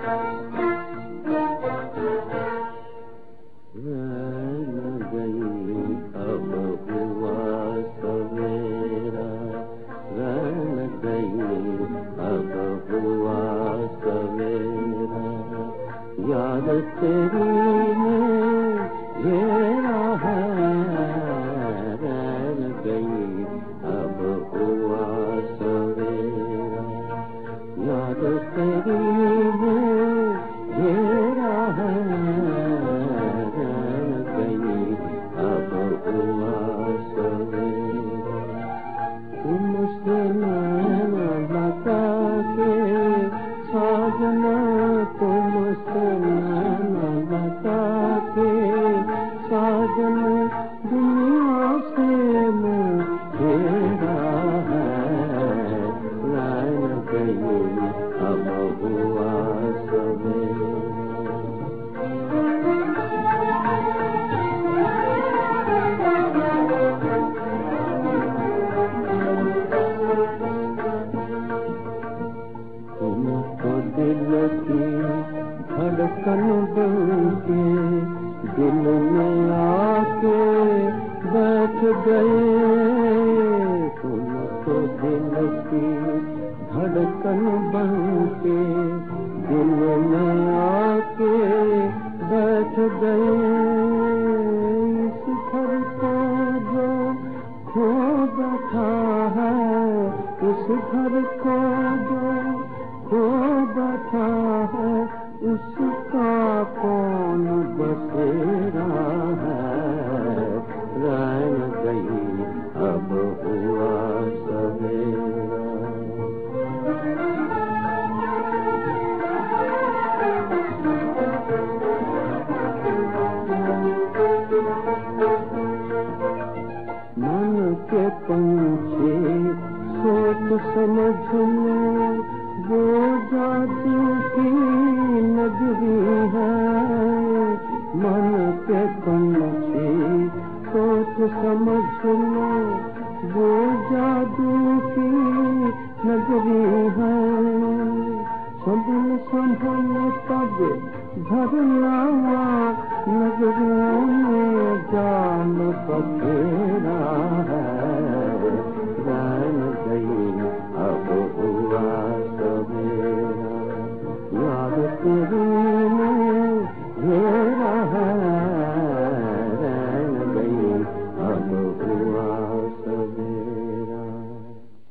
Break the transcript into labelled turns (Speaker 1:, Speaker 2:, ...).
Speaker 1: याद तेरी में घेरा है, रैन गई अब हुआ सवेरा। याद तेरी में घेरा है, रैन गई अब हुआ सवेरा। तुमसे नैना लगा के साजना, तुमसे नैना लगा के साजना, दुनिया से मैं घेरा है, रैन गई अब हुआ सवेरा। दिल की धड़कन बनके दिल में आके बैठ गए, तुम तो दिल की धड़कन बनके दिल में आके बैठ गए। इस घर को जो खो बैठा है, इस घर को जो खो बैठा है, उसका कौन बसेरा है, रैन गई अब हुआ सवेरा। मन के पंछी सोच समझ में वो जादू की नगरी है, मन के पंछी सोच समझ में वो जादू की नगरी है। संभल संभल तब भरना नगरों में जान बखेरा